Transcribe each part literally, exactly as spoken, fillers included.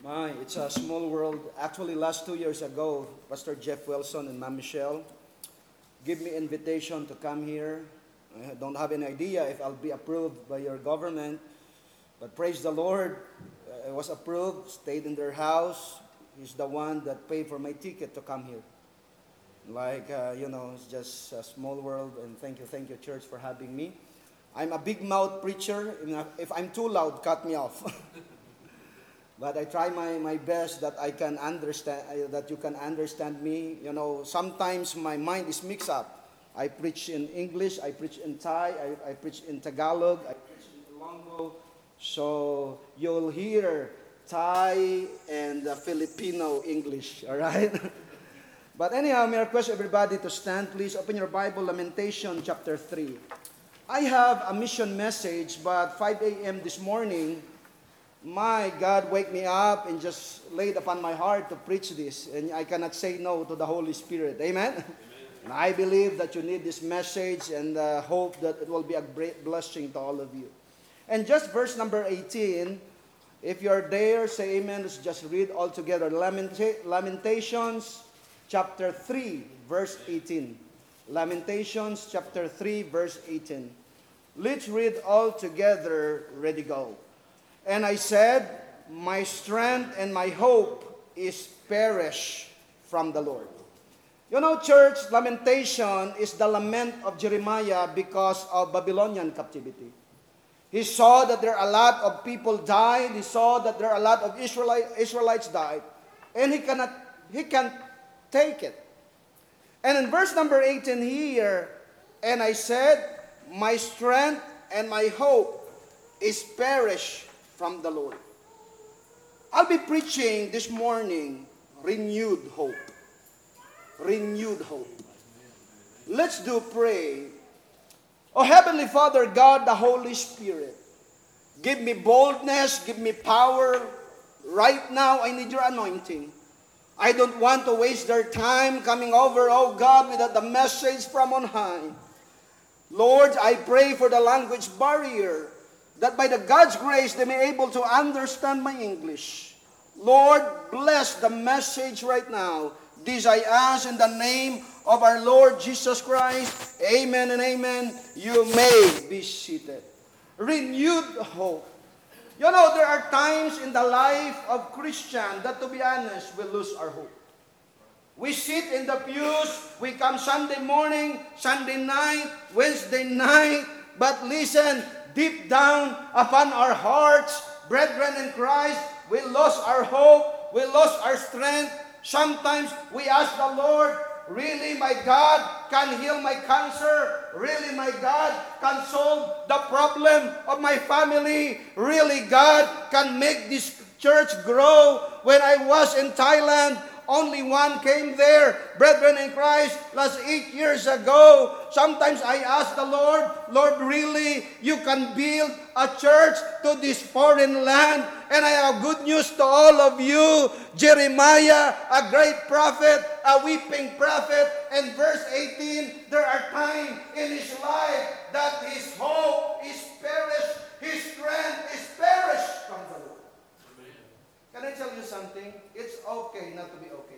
My, it's a small world. Actually, last two years ago, Pastor Jeff Wilson and Ma'am Michelle give me invitation to come here. I don't have any idea if I'll be approved by your government, but praise the Lord, I was approved, stayed in their house. He's the one that paid for my ticket to come here. Like, uh, you know, it's just a small world, and thank you, thank you, church, for having me. I'm a big mouth preacher. If I'm too loud, cut me off. But I try my, my best that I can understand, uh, that you can understand me. You know, sometimes my mind is mixed up. I preach in English, I preach in Thai, I, I preach in Tagalog, I preach in Ilonggo. So you'll hear Thai and uh, Filipino English, all right? But anyhow, may I request everybody to stand, please. Open your Bible, Lamentation chapter three. I have a mission message, but five a.m. this morning, my God wake me up and just laid upon my heart to preach this. And I cannot say no to the Holy Spirit. Amen? Amen. And I believe that you need this message and uh, hope that it will be a great blessing to all of you. And just verse number eighteen, if you're there, say amen. Let's just read all together. Lamenta- Lamentations chapter three, verse eighteen. Lamentations chapter three, verse eighteen. Let's read all together. Ready, go. And I said, my strength and my hope is perished from the Lord. You know, church, lamentation is the lament of Jeremiah because of Babylonian captivity. He saw that there are a lot of people died. He saw that there are a lot of Israelite, Israelites died. And he cannot, he can't take it. And in verse number eighteen here, and I said, my strength and my hope is perished from the Lord. I'll be preaching this morning, renewed hope. Renewed hope. Let's do pray. Oh, Heavenly Father, God, the Holy Spirit, give me boldness, give me power. Right now, I need your anointing. I don't want to waste their time coming over, oh God, without the message from on high. Lord, I pray for the language barrier, that by the God's grace, they may be able to understand my English. Lord, bless the message right now. This I ask in the name of our Lord Jesus Christ. Amen and amen. You may be seated. Renewed hope. You know, there are times in the life of Christian that, to be honest, we lose our hope. We sit in the pews, we come Sunday morning, Sunday night, Wednesday night, but listen, deep down upon our hearts, brethren in Christ, we lost our hope, we lost our strength. Sometimes we ask the Lord, really, my God can heal my cancer? Really, my God can solve the problem of my family? Really, God can make this church grow? When I was in Thailand, only one came there, brethren in Christ, last eight years ago. Sometimes I ask the Lord, Lord, really, you can build a church to this foreign land? And I have good news to all of you. Jeremiah, a great prophet, a weeping prophet, and verse eighteen, there are times in his life that his hope is perished, his strength is perished from the Lord. Can I tell you something? It's okay not to be okay.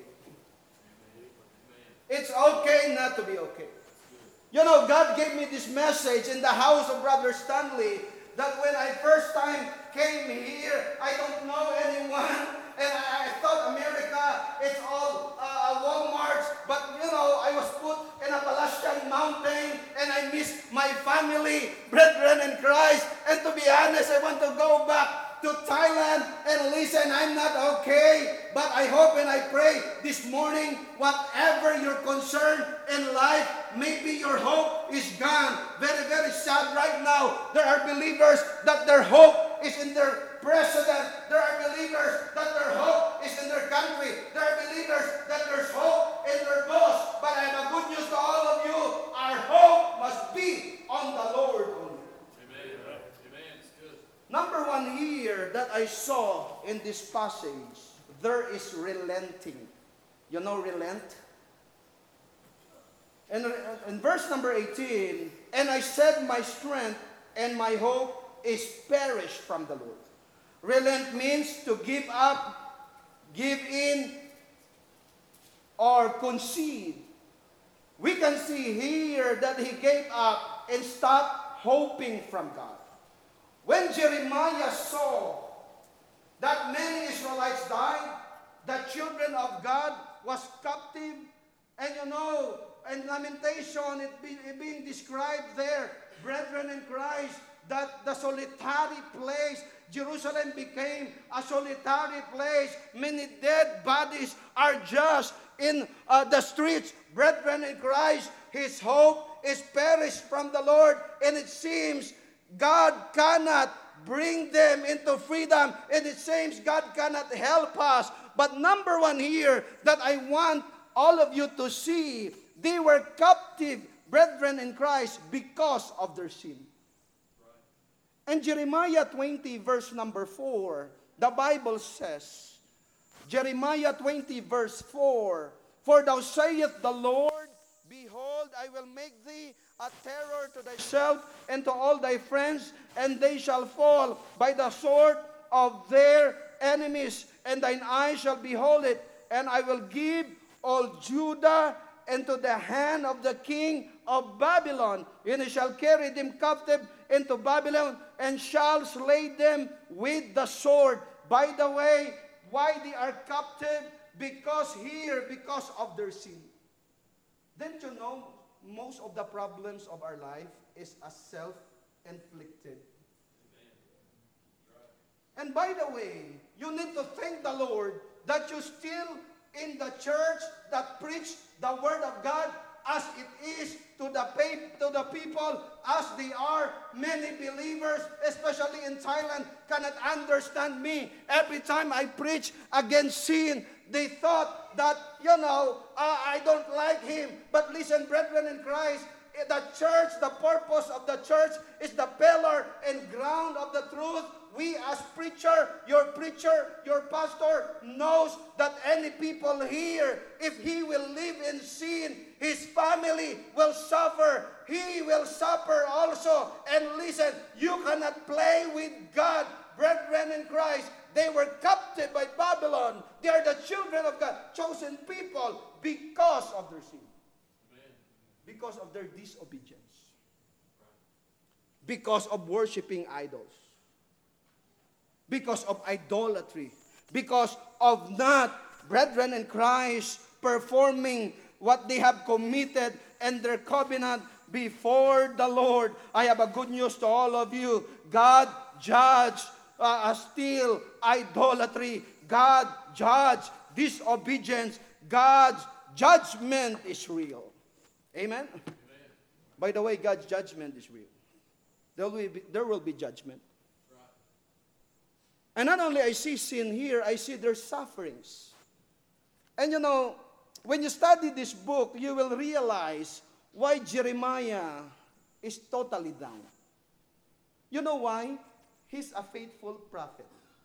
It's okay not to be okay. You know, God gave me this message in the house of Brother Stanley that when I first time came here, I don't know anyone. And I, I thought America, it's all uh, Walmarts. But, you know, I was put in a Palestine mountain and I missed my family, brethren in Christ. And to be honest, I want to go back to Thailand and listen, I'm not okay, but I hope and I pray this morning, whatever your concern in life, maybe your hope is gone. Very, very sad right now. There are believers that their hope is in their president. There are believers that their hope is in their country. There are believers that there's hope in their boss. But I have a good news to all of you. Our hope must be on the Lord only. Number one here that I saw in this passage, there is relenting. You know relent? And in verse number eighteen, and I said my strength and my hope is perished from the Lord. Relent means to give up give in or concede. We can see here that he gave up and stopped hoping from God. When Jeremiah saw that many Israelites died, the children of God was captive, and you know, in Lamentation, it, be, it being described there, brethren in Christ, that the solitary place, Jerusalem became a solitary place. Many dead bodies are just in uh, the streets. Brethren in Christ, his hope is perished from the Lord, and it seems God cannot bring them into freedom, and it seems God cannot help us. But number one here that I want all of you to see, they were captive, brethren in Christ, because of their sin. And Jeremiah twenty, verse number four, the Bible says, Jeremiah twenty, verse four, For thou sayest the Lord, Behold, I will make thee a terror to thyself and to all thy friends, and they shall fall by the sword of their enemies, and thine eyes shall behold it, and I will give all Judah into the hand of the king of Babylon, and he shall carry them captive into Babylon, and shall slay them with the sword. By the way, why they are captive? Because here, because of their sin. Didn't you know, most of the problems of our life is a self-inflicted. And by the way, you need to thank the Lord that you're still in the church that preach the Word of God as it is to the, to the people as they are. Many believers, especially in Thailand, cannot understand me. Every time I preach against sin, they thought that, you know, uh, I don't like him. But listen, brethren in Christ, the church, the purpose of the church is the pillar and ground of the truth. We as preacher, your preacher, your pastor knows that any people here, if he will live in sin, his family will suffer. He will suffer also. And listen, you cannot play with God. Brethren in Christ, they were captive by Babylon. They are the children of God, chosen people because of their sin. Because of their disobedience. Because of worshiping idols. Because of idolatry. Because of not, brethren in Christ, performing what they have committed and their covenant before the Lord. I have a good news to all of you. God judged uh, still idolatry. God judged disobedience. God's judgment is real. Amen? Amen? By the way, God's judgment is real. There will be, there will be judgment. Right. And not only I see sin here, I see their sufferings. And you know, when you study this book, you will realize why Jeremiah is totally down. You know why? He's a faithful prophet.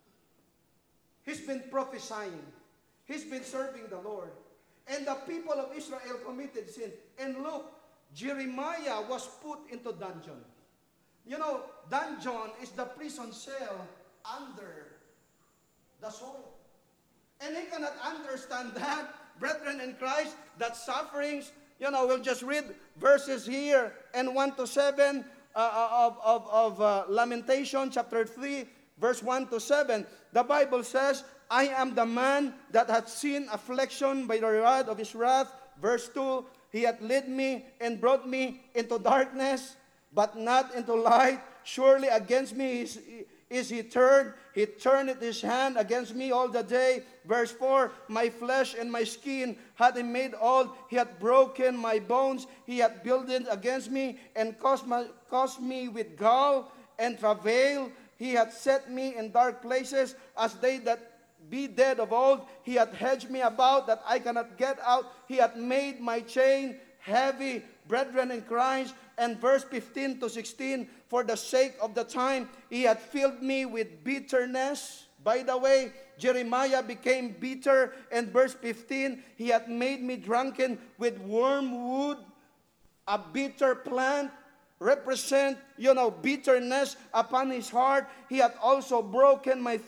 He's been prophesying. He's been serving the Lord. And the people of Israel committed sin. And look, Jeremiah was put into dungeon. You know, dungeon is the prison cell under the soil. And he cannot understand that, brethren in Christ, that sufferings, you know, we'll just read verses here and one to seven uh, of, of, of uh, Lamentation, chapter three, verse one to seven. The Bible says, I am the man that hath seen affliction by the rod of his wrath. Verse two, he hath led me and brought me into darkness, but not into light. Surely against me is, is he turned. He turneth his hand against me all the day. Verse four, my flesh and my skin hath he made old. He hath broken my bones. He hath builded against me and caused, my, caused me with gall and travail. He hath set me in dark places as they that be dead of old. He hath hedged me about that I cannot get out. He hath made my chain heavy, brethren in Christ. And verse fifteen to sixteen, for the sake of the time, he hath filled me with bitterness. By the way, Jeremiah became bitter. And verse fifteen, he hath made me drunken with wormwood, a bitter plant. Represent, you know, bitterness upon his heart. He hath also broken my teeth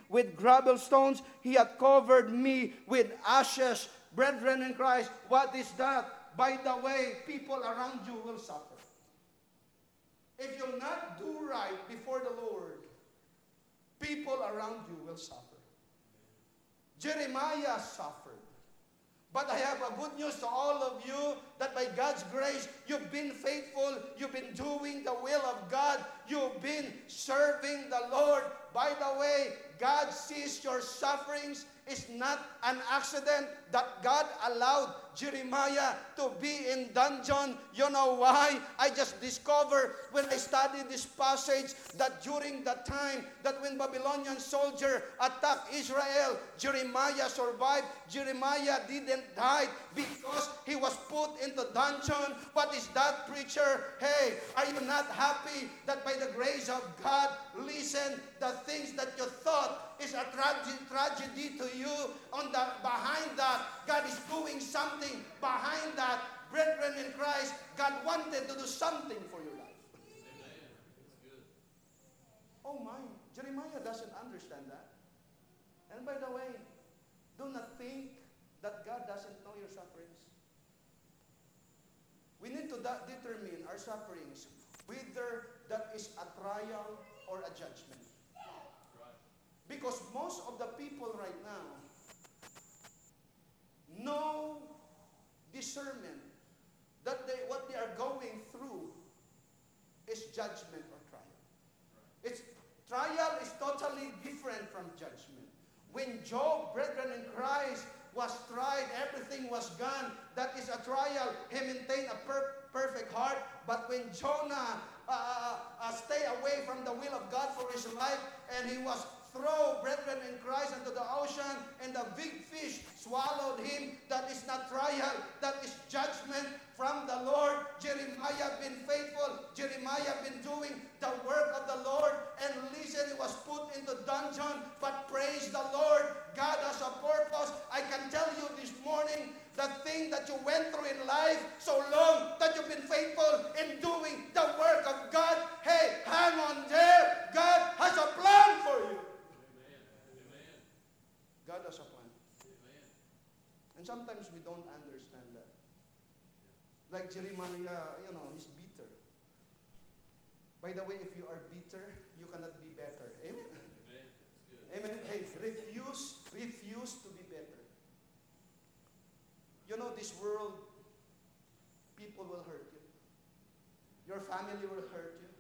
with gravel stones. He hath covered me with ashes. Brethren in Christ, what is that? By the way, people around you will suffer. If you'll not do right before the Lord, people around you will suffer. Jeremiah suffered. But I have a good news to all of you that by God's grace, you've been faithful. You've been doing the will of God. You've been serving the Lord. By the way, God sees your sufferings. It's not an accident that God allowed Jeremiah to be in dungeon. You know why? I just discovered when I studied this passage that during the time that when Babylonian soldier attacked Israel, Jeremiah survived. Jeremiah didn't die because he was put into dungeon. What is that, preacher? Hey, are you not happy that by the grace of God, listen, the things that you thought is a tragedy, tragedy to you, on the behind that, God is doing something behind that. Brethren in Christ, God wanted to do something for your life. Amen. That's good. Oh my, Jeremiah doesn't understand that. And by the way, do not think that God doesn't know your sufferings. We need to da- determine our sufferings, whether that is a trial or a judgment. Because most of the people right now know discernment that they, what they are going through is judgment or trial. It's trial is totally different from judgment. When Job, brethren in Christ, was tried, everything was gone. That is a trial. He maintained a per- perfect heart. But when Jonah uh, uh, stayed away from the will of God for his life, and he was throw, brethren in Christ, into the ocean, and the big fish swallowed him. That is not trial. That is judgment from the Lord. Jeremiah been faithful. Jeremiah been doing the work of the Lord. And listen, he was put into dungeon. But praise the Lord, God has a purpose. I can tell you this morning, the thing that you went through in life so long that you've been faithful in doing the work of God, hey, hang on there. God has a plan for you. God has a plan. Amen. And sometimes we don't understand that. Like Jeremiah, you know, he's bitter. By the way, if you are bitter, you cannot be better. Amen? Amen. Amen. Hey, refuse, refuse to be better. You know, this world, people will hurt you. Your family will hurt you.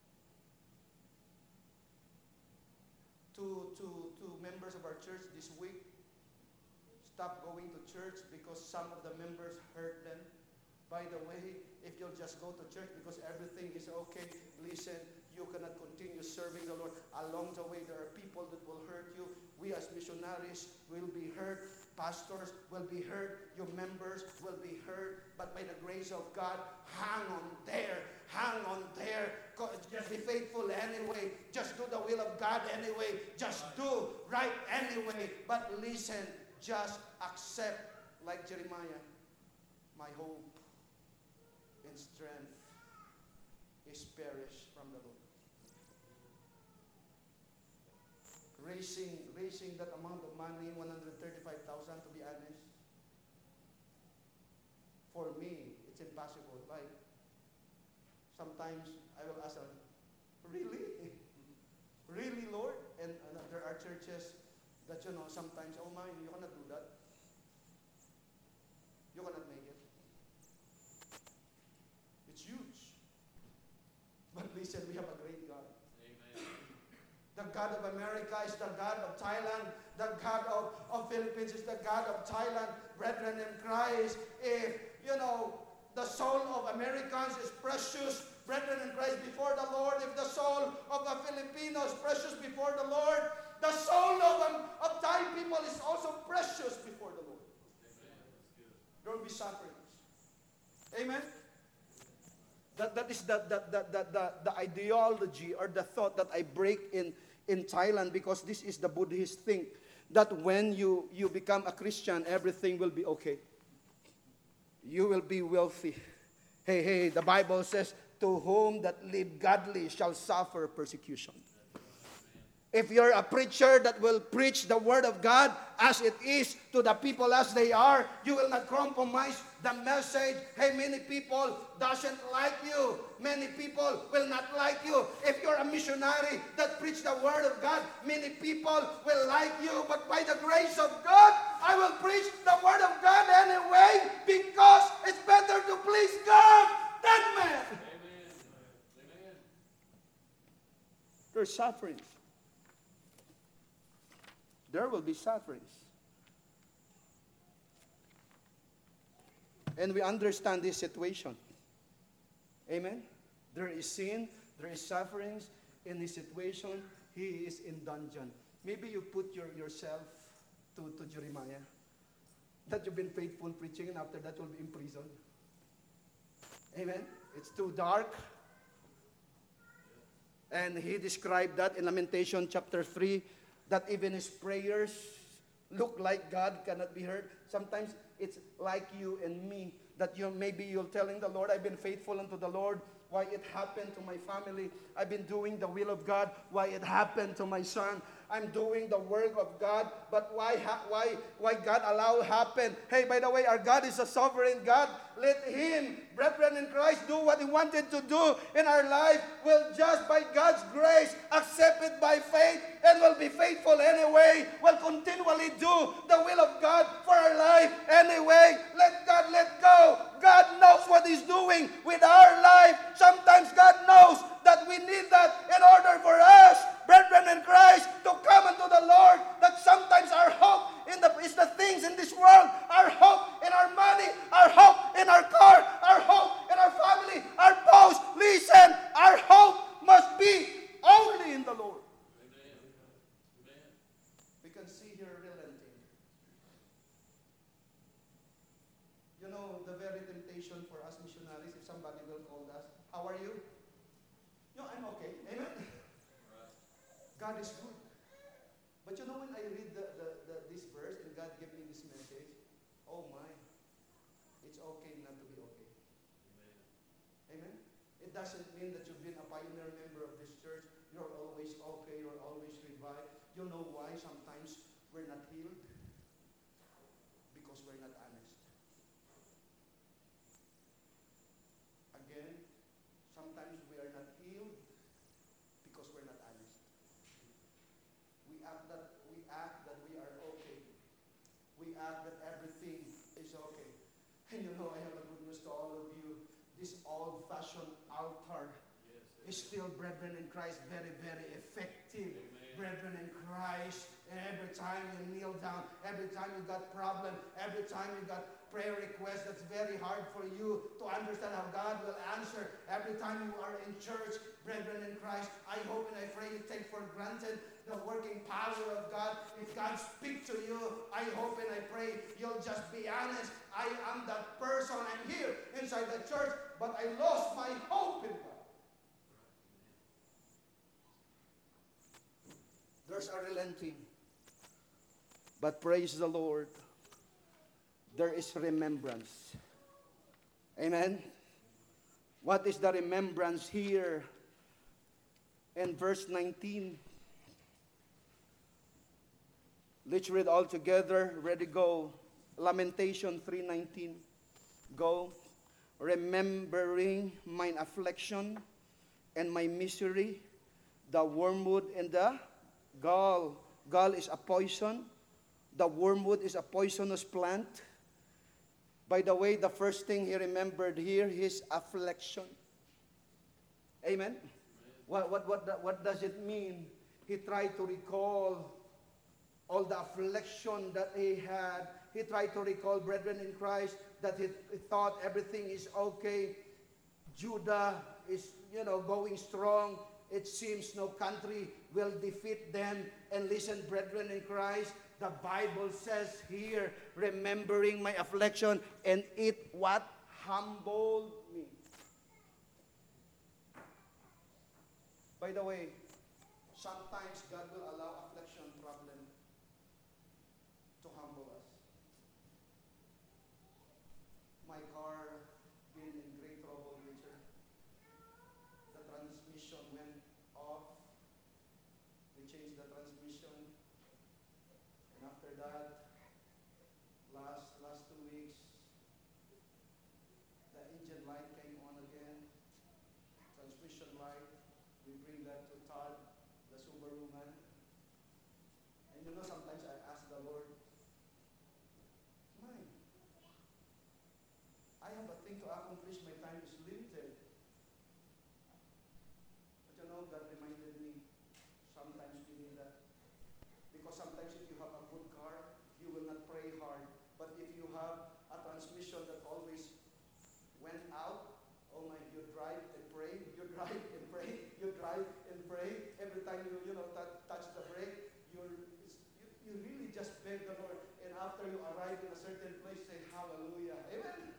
To, to, to members of our church this week, stop going to church because some of the members hurt them. By the way, if you'll just go to church because everything is okay, listen, you cannot continue serving the Lord. Along the way, there are people that will hurt you. We as missionaries will be hurt. Pastors will be hurt. Your members will be hurt. But by the grace of God, hang on there. Hang on there. Just be faithful anyway. Just do the will of God anyway. Just do right anyway. But listen, just accept, like Jeremiah, my hope and strength is perished from the Lord. Raising, raising that amount of money, one hundred thirty-five thousand to be honest, for me, it's impossible. Like, sometimes I will ask, really? Really, Lord? And uh, there are churches that, you know, sometimes, oh my, you cannot do that. You cannot make it. It's huge. But listen, we have a great God. Amen. The God of America is the God of Thailand. The God of, of Philippines is the God of Thailand. Brethren in Christ, if, you know, the soul of Americans is precious, brethren in Christ, before the Lord. If the soul of a Filipino is precious before the Lord, the soul of, um, of Thai people is also precious before the Lord. Amen. There will be sufferings. Amen? That, that is the, the, the, the, the, the ideology or the thought that I break in, in Thailand, because this is the Buddhist thing, that when you, you become a Christian, everything will be okay. You will be wealthy. Hey, hey, the Bible says, to whom that live godly shall suffer persecution. If you're a preacher that will preach the Word of God as it is to the people as they are, you will not compromise the message. Hey, many people doesn't like you. Many people will not like you. If you're a missionary that preach the Word of God, many people will like you. But by the grace of God, I will preach the Word of God anyway, because it's better to please God than man. Amen. Amen. There's sufferings. There will be sufferings. And we understand this situation. Amen? There is sin, there is sufferings. In this situation, he is in dungeon. Maybe you put your, yourself to, to Jeremiah, that you've been faithful preaching, and after that you'll be in prison. Amen? It's too dark. And he described that in Lamentation chapter three, that even his prayers look like God cannot be heard. Sometimes it's like you and me, that you maybe you're telling the Lord, I've been faithful unto the Lord. Why it happened to my family? I've been doing the will of God. Why it happened to my son? I'm doing the work of God, but why ha- why why God allow happen? Hey, by the way, our God is a sovereign God. Let Him, brethren in Christ, do what He wanted to do in our life. We'll just by God's grace accept it by faith, and we'll be faithful anyway. We'll continually do the will of God for our life anyway. Let God let go. God knows what He's doing with our life. Sometimes God knows that we need that in order for us, brethren in Christ, to come unto the Lord. That sometimes our hope in the is the things in this world, our hope in our money, our hope in our car, our hope in our family, our post. Listen, our hope must be only in the Lord. Amen. Amen. We can see here relenting. You know, the very temptation for us missionaries, if somebody will call us, how are you? No, I'm okay. Amen. Right. God is good. But you know, when I read the, the, the, this verse and God gave me this message, oh my, it's okay not to be okay. Amen. Amen? It doesn't mean that you've been a pioneer member of this church, you're always okay, you're always revived. You know why sometimes we're not healed? Because we're not honest. Again, sometimes we are not healed because we're not honest. We act that we act that we are okay. We act that everything is okay. And you know, I have a good news to all of you. This old-fashioned altar Yes. is still, brethren in Christ, very, very effective. Amen. Brethren in Christ, and every time you kneel down, every time you got problem, every time you got prayer request that's very hard for you to understand how God will answer. Every time you are in church, brethren in Christ, I hope and I pray you take for granted the working power of God. If God speaks to you, I hope and I pray you'll just be honest. I am that person. I'm here inside the church, but I lost my hope in God. There's a relenting. But praise the Lord, there is remembrance. Amen? What is the remembrance here? In verse nineteen. Let's read all together. Ready, go. Lamentation three nineteen. Go. Remembering mine affliction and my misery, the wormwood and the gall. Gall is a poison. The wormwood is a poisonous plant. By the way, the first thing he remembered here, his affliction. Amen? What, what, what, what does it mean? He tried to recall all the affliction that he had. He tried to recall, brethren in Christ, that he, he thought everything is okay. Judah is, you know, going strong. It seems no country will defeat them. And listen, brethren in Christ, the Bible says here, remembering my affliction, and it what? Humbled me. By the way, sometimes God will allow affliction, problem to humble us. My car been in great trouble later. The transmission went off. We changed the And after that, last last two weeks, the engine light came on again, transmission light. We bring that to Todd, the Subaru man. And you know, sometimes I ask the Lord, my, I have a thing to accomplish, my time is limited. But you know, God reminded me, sometimes we need that. Because sometimes if you have a good car, you will not pray hard. But if you have a transmission that always went out, oh my, you drive and pray, you drive and pray, you drive and pray. Every time you, you know, t- touch the brake, you're, you, you really just beg the Lord. And after you arrive in a certain place, say, hallelujah. Amen.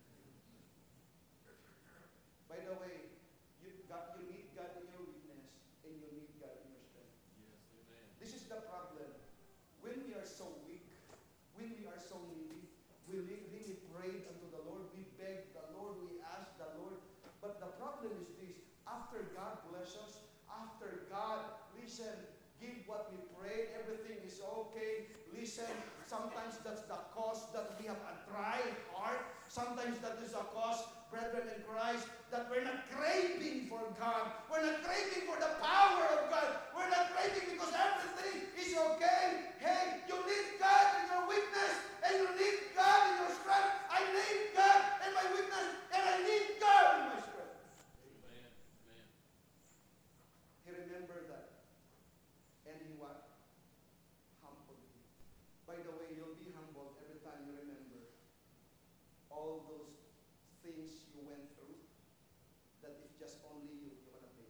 By the way, you, got, you need God in your weakness, and you need God in your strength. Yes, amen. This is the problem. When we are so weak, when we are so needy, we really, really prayed unto the Lord. We begged the Lord. We asked the Lord. But the problem is this. After God bless us, after God, listen, give what we pray, everything is okay. Listen, sometimes that's the cause that we have a dry heart. Sometimes that is a cause, brethren in Christ, that we're not craving for God. We're not craving for the power of God. We're not craving because everything is okay. Hey, you need God in your weakness, and you need God in your strength. I need God in my weakness, and I need God in my strength. Amen. Amen. He remembered that. And he what? Humbled me. By the way, you'll be humbled every time you remember all those things you went through, that if just only you, you want to make.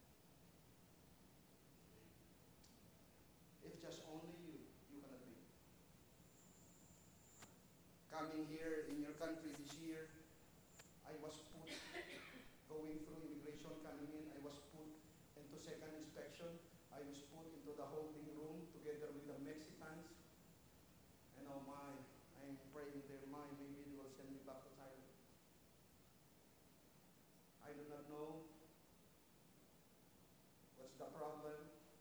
If just only you, you want to make. Coming here in your country this year, I was put, going through immigration, coming in, I was put into second inspection. I was put into the holding room together with the Mexicans. And oh my, I'm praying their mind, maybe they will send me back to Thailand. I do not know what's the problem,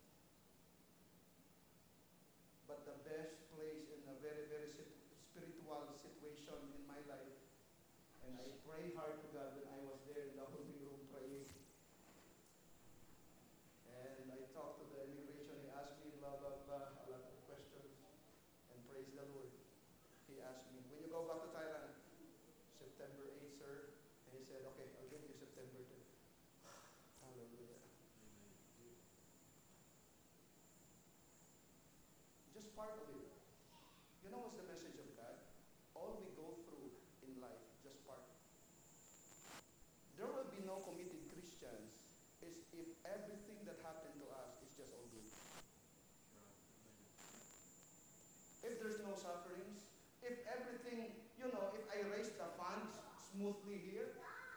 but the best place in a very, very spiritual situation in my life, and I pray hard to God when I was there in the holding room praying. And I talked to the immigration, he asked me blah, blah, blah, a lot of questions, and praise the Lord. He asked me, when you go back to Thailand, September eighth, sir, and he said, okay, I'll give you September tenth. Hallelujah. Just part of it. You know what's the message of God? All we go through in life, just part. There will be no committed Christians is if everything that happened to us is just all good. If there's no sufferings, if everything, you know, if I raise the funds smoothly here,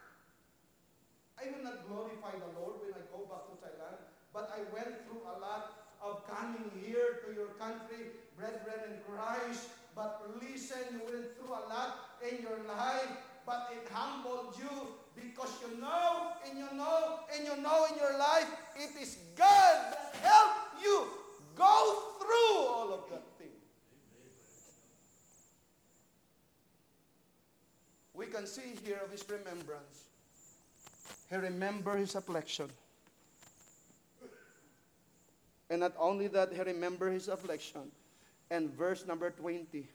I will not glorify the Lord when I go back to Thailand, but I went through a lot of coming here to your country, brethren in Christ, but listen, you went through a lot in your life, but it humbled you because you know, and you know, and you know in your life, it is God that helped you go through all of that thing. We can see here of his remembrance. He remembered his affliction. And not only that, he remembered his affliction. And verse number twenty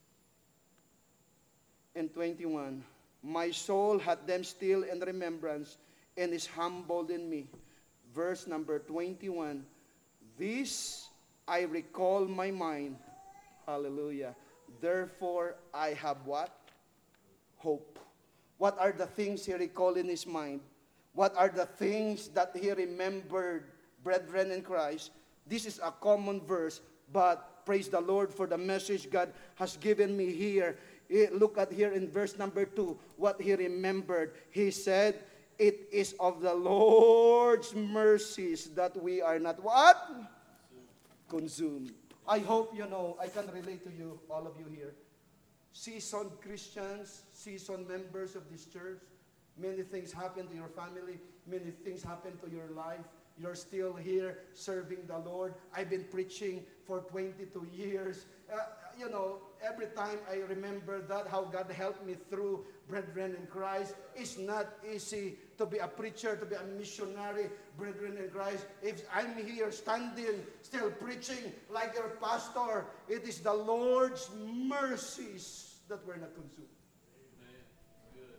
and twenty-one. My soul hath them still in remembrance, and is humbled in me. Verse number twenty-one. This I recall my mind. Hallelujah. Therefore I have what? Hope. What are the things he recalled in his mind? What are the things that he remembered, brethren in Christ? This is a common verse, but praise the Lord for the message God has given me here. Look at here in verse number two, what he remembered. He said, it is of the Lord's mercies that we are not what? Consumed. I hope you know, I can relate to you, all of you here. Seasoned Christians, seasoned members of this church, many things happen to your family, many things happen to your life. you're still here serving the Lord. I've been preaching for twenty-two years. Uh, you know, every time I remember that, how God helped me through, brethren in Christ. It's not easy to be a preacher, to be a missionary, brethren in Christ. If I'm here standing, still preaching like your pastor, it is the Lord's mercies that we're not consumed. Amen. Good.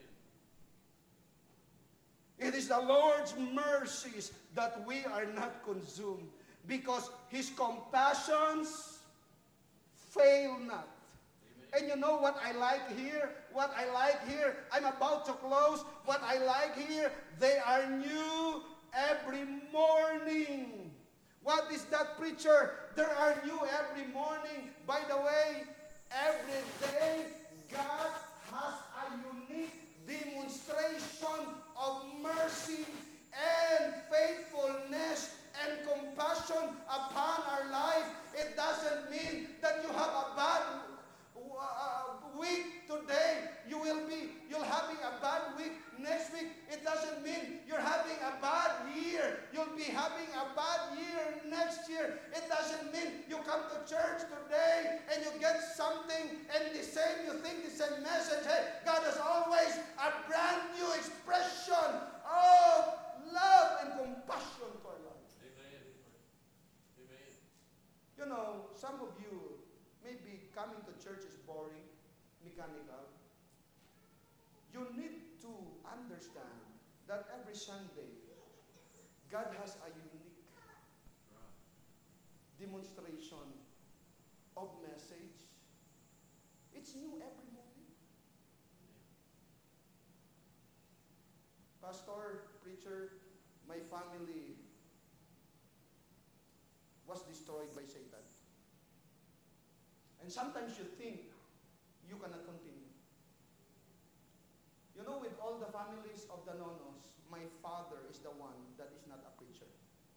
Amen. It is the Lord's mercies that we are not consumed, because His compassions fail not. Amen. And you know what I like here? What I like here, I'm about to close. What I like here, they are new every morning. What is that, preacher? There are new every morning. By the way, every day, God has a unique demonstration of mercy and faithfulness and compassion upon our life. It doesn't mean that you have a bad uh, week today. You will be, you're having a bad week next week. It doesn't mean you're having a bad year. You'll be having a bad year next year. It doesn't mean you come to church today and you get something and the same, you think the same message. Hey, God has always a brand new expression of love and compassion to our life. Amen. Amen. You know, some of you, maybe coming to church is boring, mechanical. You need to understand that every Sunday, God has a unique demonstration of message. It's new every morning. Pastor, preacher, my family was destroyed by Satan. And sometimes you think you cannot continue. You know, with all the families of the Nonos, my father is the one that is not a preacher.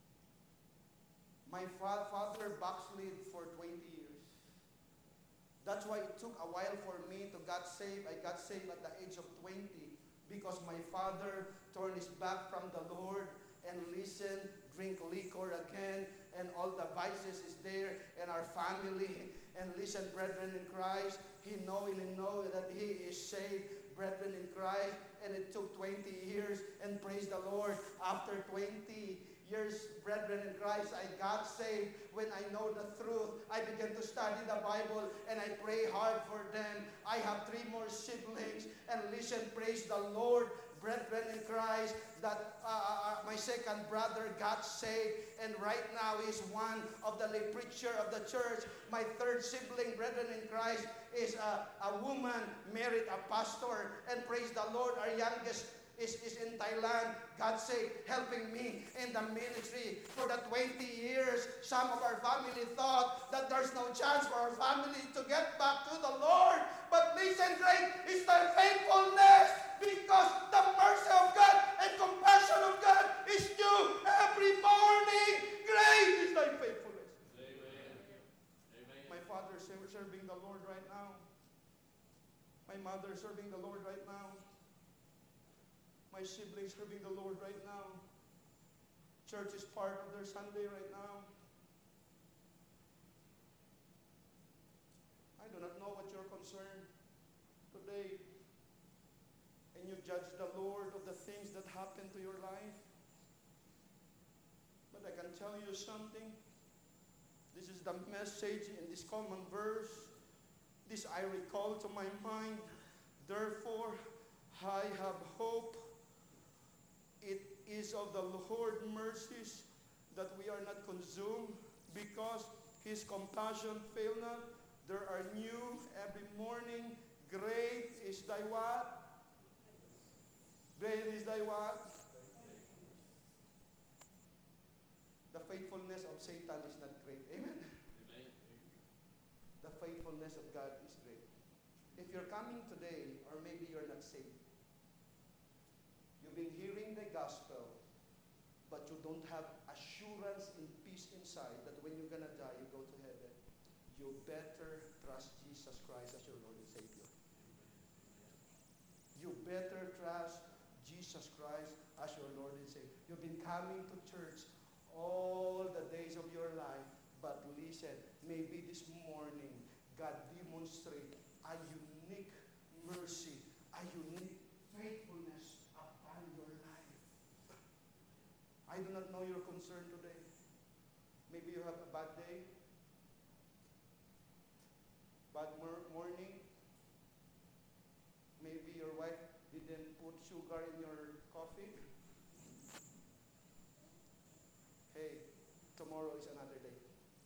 My fa- father backslid for twenty years. That's why it took a while for me to get saved. I got saved at the age of twenty because my father turned his back from the Lord and listened, drink liquor again, and all the vices is there in our family. And listen, brethren in Christ, he know and he know that he is saved, brethren in Christ. And it took twenty years, and praise the Lord, after twenty years, brethren in Christ, I got saved. When I know the truth, I began to study the Bible, and I pray hard for them. I have three more siblings, and listen, praise the Lord, brethren in Christ, that uh, uh, my second brother got saved, and right now he's one of the lay preacher of the church. My third sibling, brethren in Christ, is a, a woman, married a pastor, and praise the Lord, our youngest is, is in Thailand, God say, helping me in the ministry for the twenty years. Some of our family thought that there's no chance for our family to get back to the Lord. But listen, great is thy faithfulness, because the mercy of God and compassion of God is new every morning. Great is thy faithfulness. Amen. Amen. My father is serving the Lord right now. My mother is serving the Lord right now. My siblings serving the Lord right now. Church is part of their Sunday right now. I do not know what your concern today. And you judge the Lord of the things that happen to your life. But I can tell you something. This is the message in this common verse. This I recall to my mind. Therefore, I have hope. It is of the Lord's mercies that we are not consumed, because his compassion fail not. There are new every morning. Great is thy what? Great is thy what? The faithfulness of Satan is not great. Amen? Amen. The faithfulness of God is great. If you're coming today, or maybe you're not saved, you've been hearing the gospel, but you don't have assurance and peace inside that when you're going to die, you go to heaven, you better trust Jesus Christ as your Lord and Savior. You better trust Jesus Christ as your Lord and Savior. You've been coming to church all the days of your life. But listen, maybe this morning, God demonstrate a unique mercy, a unique faithfulness upon your life. I do not know your concern today. Maybe you have a bad day, bad mor- morning. Maybe your wife didn't put sugar in your coffee. Hey, tomorrow is another day.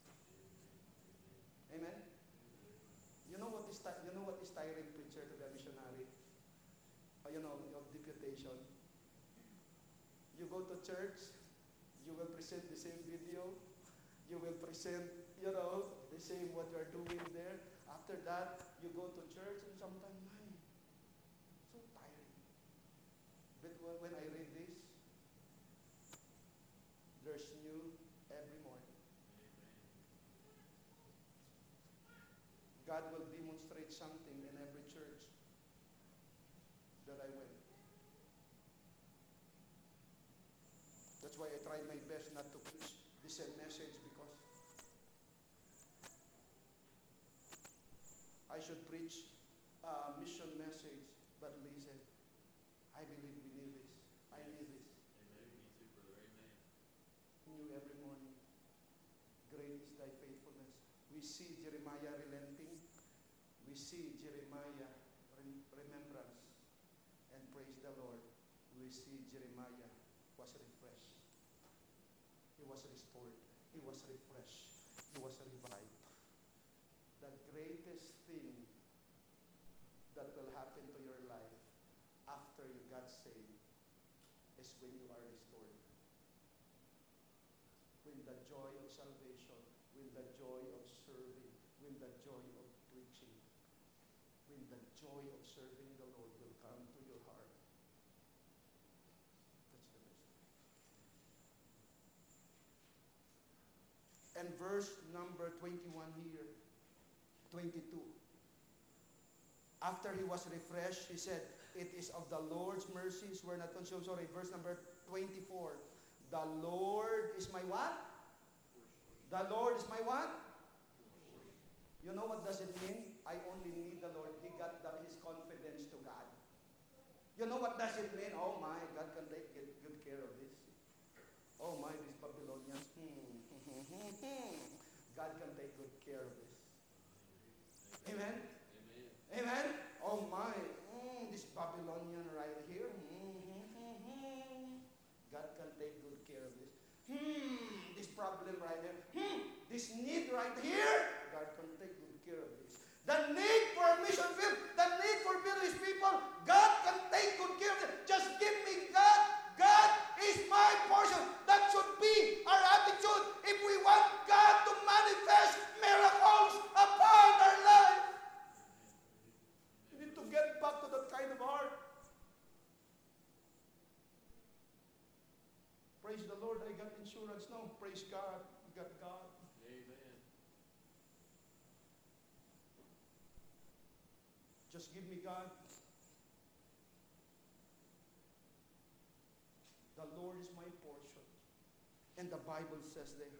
Amen? You know what is ti- you know what is tiring preacher to the missionary? Uh, you know, of deputation. You go to church, you will present the same video, you will present, you know, the same what you are doing there. After that, you go to church and sometimes, man, so tiring. But when when I read this, there's new every morning. God will demonstrate something in every church that I went. That's why I try my best not to preach the same message, because I should preach a mission message. But listen, I believe we need this. I need this. Amen. Me too, brother. Amen. New every morning. Great is thy faithfulness. We see Jeremiah relenting. We see Jeremiah rem- remembrance. And praise the Lord, we see Jeremiah was refreshed. He was restored. He was refreshed. He was revived. The greatest thing that will happen to your life after you got saved is when you are restored. When the joy of salvation, when the joy of serving, when the joy of preaching, when the joy of serving the Lord will come to your heart. That's the best. And verse number twenty-one here, twenty-two. After he was refreshed, he said, it is of the Lord's mercies we're not consumed. Sorry, verse number twenty-four. The Lord is my what? The Lord is my what? You know what does it mean? I only need the Lord. He got the, his confidence to God. You know what does it mean? Oh my, God can take good, good care of this. Oh my, these Babylonians. Hmm. God can take good care of this. Amen? Amen. Amen? Oh my, mm, this Babylonian right here. Mm-hmm. God can take good care of this. Hmm, this problem right here. Hmm, this need right here. God can take good care of this. The need for a mission field, the need for village people, God can take good care of it. Just give me God. God is my portion. That should be our attitude if we want God to manifest miracles upon our life. You need to get back to that kind of heart. Praise the Lord, I got insurance now. Praise God, I got God. Amen. Just give me God. The Lord is my portion. And the Bible says there,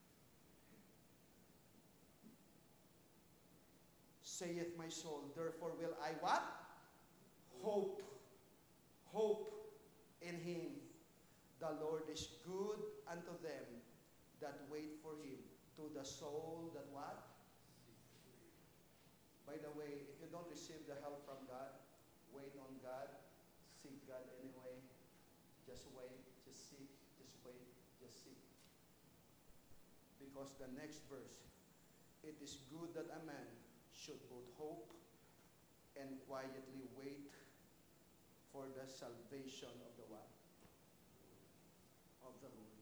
saith my soul, therefore will I what? Hope. Hope in him. The Lord is good unto them that wait for him. To the soul that what? By the way, if you don't receive the help from God, wait on God. Seek God anyway. Just wait, just seek, just wait, just seek. Because the next verse, it is good that a man should both hope and quietly wait for the salvation of the what? Of the Lord.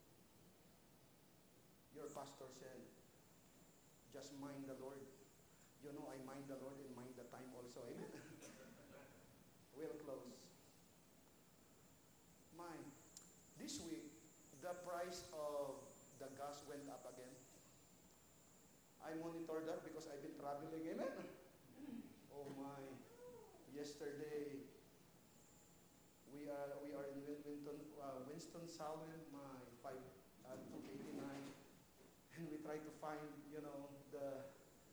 Your pastor said, just mind the Lord. You know, I mind the Lord and mind the time also. Amen? We'll close. Mind. This week, the price of the gas went up again. I monitor that because I've been traveling. Amen? Oh my. Yesterday, we we are we are in Win- Winton, uh, Winston Salem, my five uh, two eighty-nine, and we try to find you know the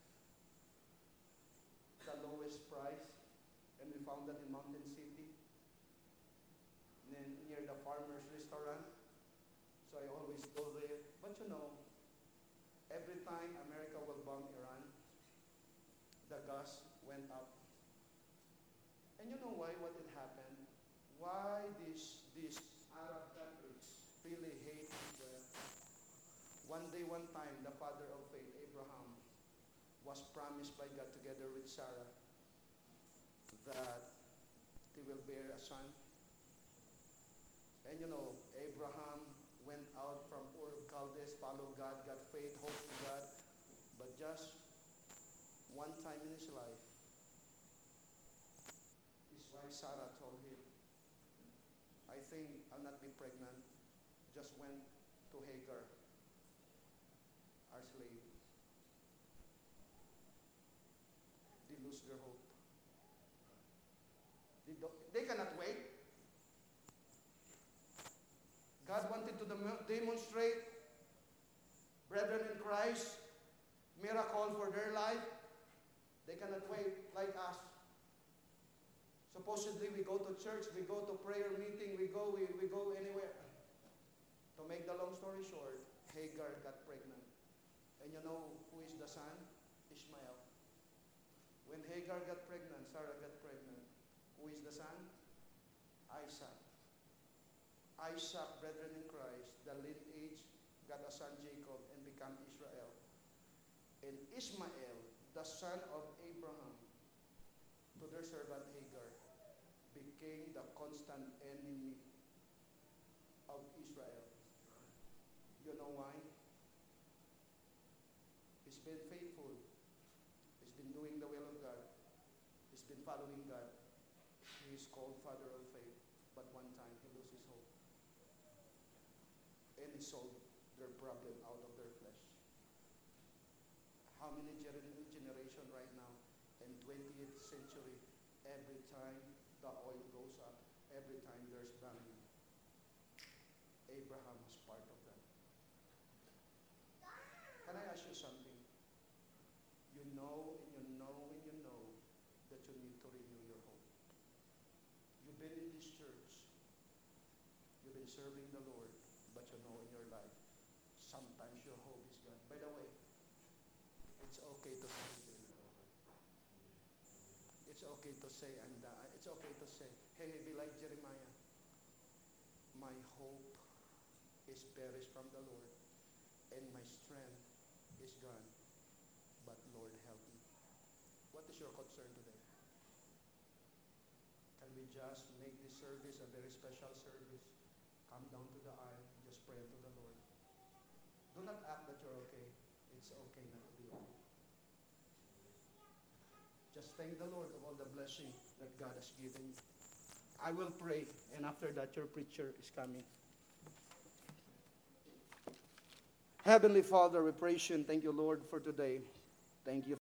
the lowest price, and we found that in Mountain City, and then near the farmers restaurant. So I always go there. But you know, every time America will bomb Iran, the gas went up. And you know why? What it happened? Why these these Arab countries really hate Israel? One day, one time, the father of faith, Abraham, was promised by God together with Sarah that he will bear a son. And you know, Abraham went out from Ur of Chaldees, followed God, got faith, hope in God. But just one time in his life, his wife Sarah told him, I think I'll not be pregnant. Just went to Hagar, our slave. They lose their hope. They, don't, they cannot wait. God wanted to dem- demonstrate, brethren in Christ, miracle for their life. They cannot wait like us. Supposedly we go to church, we go to prayer meeting, we go, we, we go anywhere. To make the long story short, Hagar got pregnant. And you know who is the son? Ishmael. When Hagar got pregnant, Sarah got pregnant. Who is the son? Isaac. Isaac, brethren in Christ, the lineage, got a son Jacob and became Israel. And Ishmael, the son of Abraham, to their servant Hagar, became the constant enemy of Israel. You know why? He's been faithful. He's been doing the will of God. He's been following God. He is called Father of Faith. But one time he lost his hope. And he sold their problem out of their flesh. How many gener- generation right now in twentieth century, every time the oil goes up, every time there's famine, Abraham was part of that. Can I ask you something? You know and you know and you know that you need to renew your hope. You've been in this church, you've been serving the Lord, but you know in your life, sometimes your hope is gone. By the way, it's okay to say, it's okay to say, I'm done. It's okay to say, hey, be like Jeremiah. My hope is perished from the Lord, and my strength is gone. But Lord, help me. What is your concern today? Can we just make this service a very special service? Come down to the aisle, just pray to the Lord. Do not act that you're okay. It's okay not to be okay. Just thank the Lord of all the blessing that God has given you. I will pray, and after that, your preacher is coming. Heavenly Father, we praise you and thank you, Lord, for today. Thank you.